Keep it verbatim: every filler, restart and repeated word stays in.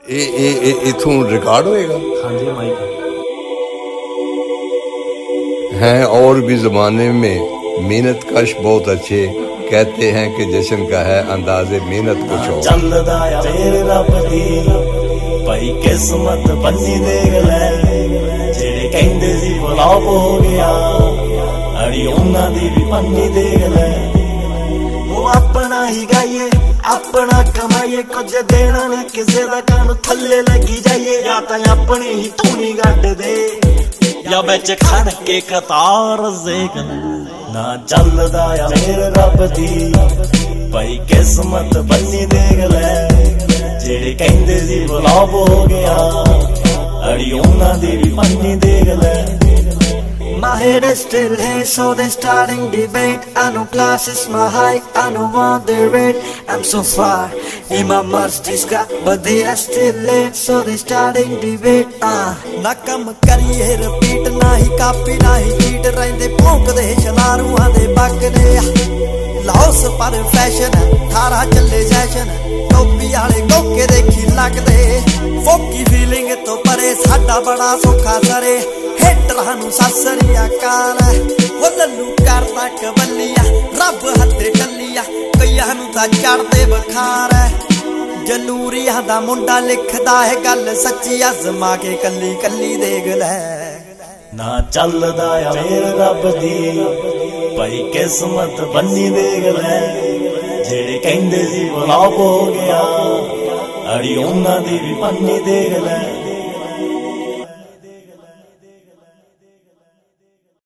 इथों record होएगा? हाँ जी mic हैं। और भी ज़माने में मेहनत कश बहुत अच्छे, कहते हैं कि जश्न का है अंदाज़े मेहनत कुछ और। चलदा मेरे रब दी भाई किस्मत बन्नी देख लै, जेड़े कहंदे सी फ्लॉप हो गया अड़ी उन्हां दी भी पन्नी देख लै। वो अपना ही गाइए अपना कमाइए, कुछ देना नहीं किसी दा कान थल्ले लगी जाइए, या तां अपनी ही धूनी गड्ड दे या बिच खड़ के कतार देख ना। चलदा या मेरे रब दी भाई किस्मत बन्नी देख लै, जेड़े कहंदे सी फ्लॉप हो गया अड़ी उन्हां दी भी पन्नी देख लै। My head is still here, so they're starting debate. I know class is my height, I know what they rate. I'm so far in my Mercedes car, but they are still late, so they're starting debate. Ah, na kam kariye repeat, na hi copy, na hi cheat. Rehinde phonk de shalaruhan de bakde, laos par fashion hai, thara challe session. Topi wale goke dekhi lagde, foki feeling to pare sada bada sokha sare. हेटरां नूं सत श्री अकाल, वो लल्लू करदा कबलिया रब हत्थे टल्लिया, कईयां नूं तां चढ़दे बखार है। जलूरिया दा मुंडा लिखदा है गल सच्ची, अजमा के कली कली देख लै। ना चलदा या मेरे रब दी भाई किस्मत बन्नी देख लै, जेड़े कहंदे सी फ्लॉप हो गया अड़ी उन्हां दी भी पन्नी देख लै।